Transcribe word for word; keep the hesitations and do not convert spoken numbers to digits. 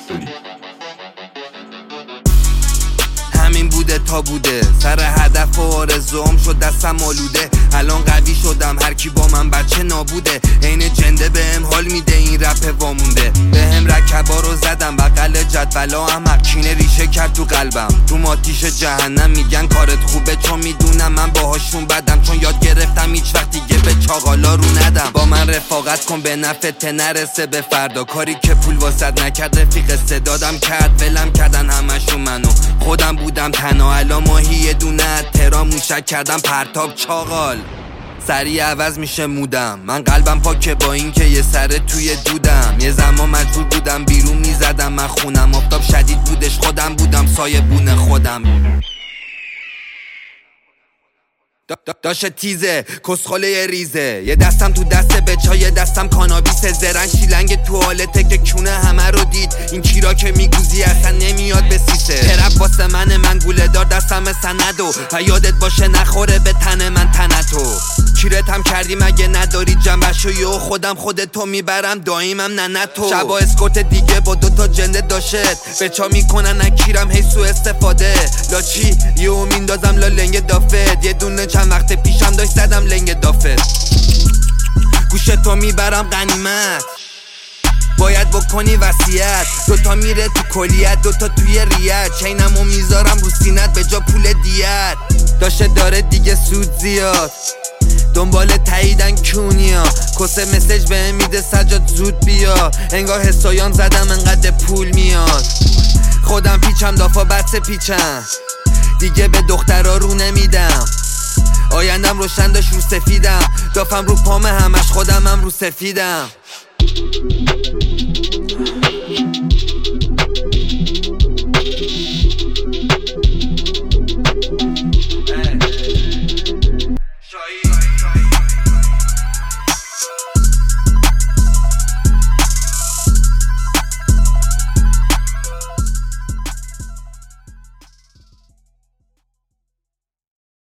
نگهداری. همین بوده تا بوده، سر هدف و آرزوام شد دستم آلوده. الان قوی شدم، هر کی با من بچه نابوده. عین جنده بهم حال میده این رپ وامونده. بهم رکبا رو زدم بغل جدولا، احمق کینه ریشه کرد تو قلبم. تو آتیش جهنم میگن کارت خوبه، چون میدونم من باهاشون بدم. چون یاد گرفتم هیچ وقت دیگه به چاقالا رو ندم. با من رفاقت کن به نفعت نرسه به فردا. کاری که پول واسط نکرد رفیق صدادم کرد. ولم کردن همشون منو، خودم بودم تنها. الان ماهی یه دونه ترام موشک کردم پرتاب چاقال. سریع عوض میشه مودم، من قلبم پاکه با این که یه سره توی دودم. یه زمان مجبور بودم بیرون میزدم من خونم. آفتاب شدید بودش خودم بودم سایه بونه خودم. داشه تیزه کسخاله ریزه، یه دستم تو دست بچا یه دستم کانابیسه. زرن شیلنگ توالته که کونه همه رو دید. این کیرا که میگوزی اصلا نمیاد به سیسه. ترپ واسه من من گوله دار دستم سندو، و یادت باشه نخوره به تن من تنتو. کیرتم کردی مگه نداری جنبشو، یو خودم خودتو میبرم داییمم ننتو. شبا اسکورت دیگه با دوتا جنده داشت، بچا میکنن اکیرم هی سو استفاده. لاچی یو میندازم لا لنگ دافت، یه دونه چند وقت پیشم داشت زدم لنگ دافت. گوشتو میبرم غنیمت، باید بکنی وصیت. دوتا میره تو کلیت دوتا توی ریت، چینمو میذارم رو سینت به جا پول دیت. داشته داره دیگه سود زیاد، دنبال تاییدن کونیا. کسه مسیج بهم میده سجاد زود بیا. انگار حسایان زدم انقدر پول میاد. خودم پیچم دافا بس پیچم، دیگه به دخترا رو نمیدم. آیندم روشن داشت رو سفیدم، دافم رو پامه همش خودمم رو سفیدم.